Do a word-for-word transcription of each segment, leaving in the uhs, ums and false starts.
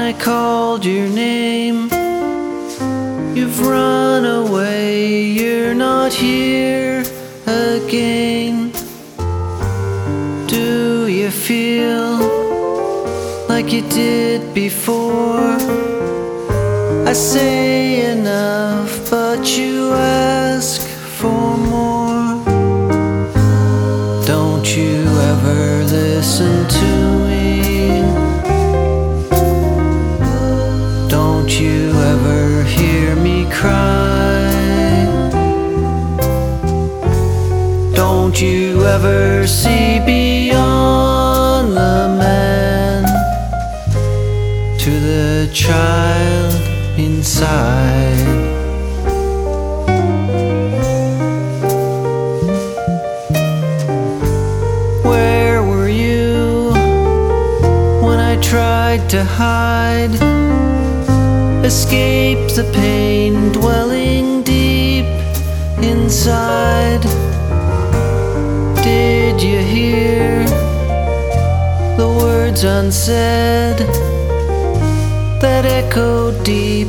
I called your name, you've run away, you're not here again. Do you feel like you did before? I say enough, but you ask for more. Don't you ever listen to me? Don't you ever hear me cry? Don't you ever see beyond the man to the child inside? Where were you when I tried to hide, escape the pain dwelling deep inside? Did you hear the words unsaid that echoed deep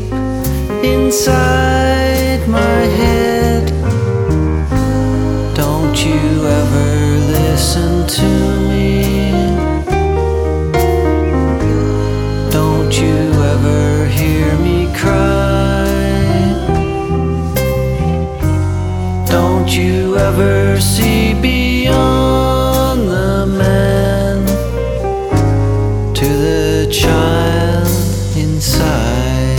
inside my head? Don't you ever listen to me? Don't you ever hear me cry? Don't you ever see beyond the man to the child inside?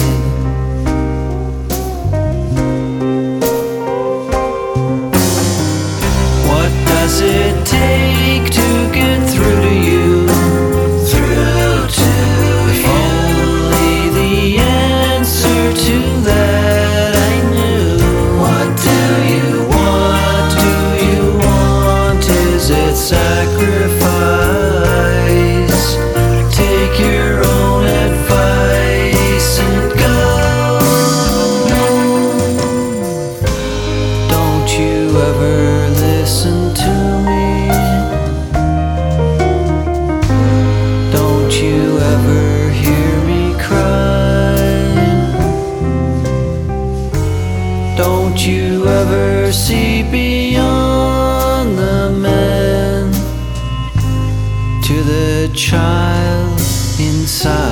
What does it take to get through to you? Through to if only the answer to that I knew. What do you want? Do you want? Is it sacrifice? Take your own advice and go. Don't you ever listen to me? Don't you ever hear me cry? Don't you ever see beyond the man to the child inside?